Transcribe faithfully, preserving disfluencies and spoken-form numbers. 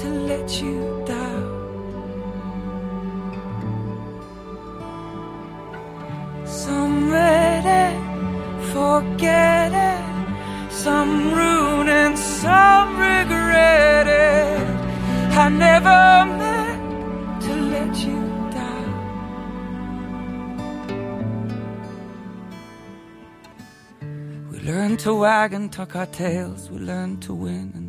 to let you down. Some read it, forget it, some ruin and some regret it. I never meant to let you down. We learned to wag and tuck our tails, we learned to win and